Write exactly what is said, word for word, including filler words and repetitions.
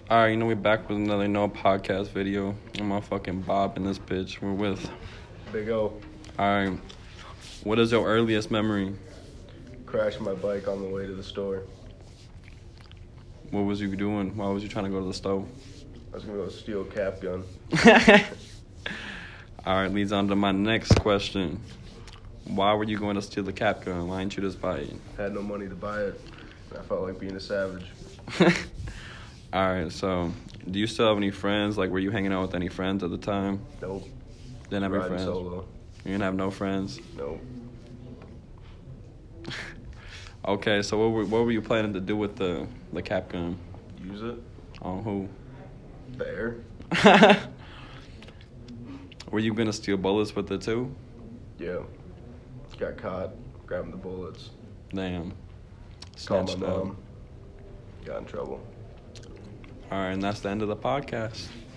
Alright, you know, we're back with another No Podcast video. I'm my fucking Bob in this bitch. We're with. Big O. Alright. What is your earliest memory? Crashed my bike on the way to the store. What was you doing? Why was you trying to go to the store? I was gonna go steal a cap gun. Alright, leads on to my next question. Why were you going to steal the cap gun? Why didn't you just buy it? I had no money to buy it. And I felt like being a savage. Alright, so do you still have any friends? Like, were you hanging out with any friends at the time? Nope. Didn't have any Riding friends? solo. You didn't have no friends? Nope. Okay, so what were, what were you planning to do with the, the cap gun? Use it. On who? The air. Were you gonna steal bullets with it too? Yeah. Got caught grabbing the bullets. Damn. Called my Snatched up. mom. Got in trouble. All right, and that's the end of the podcast.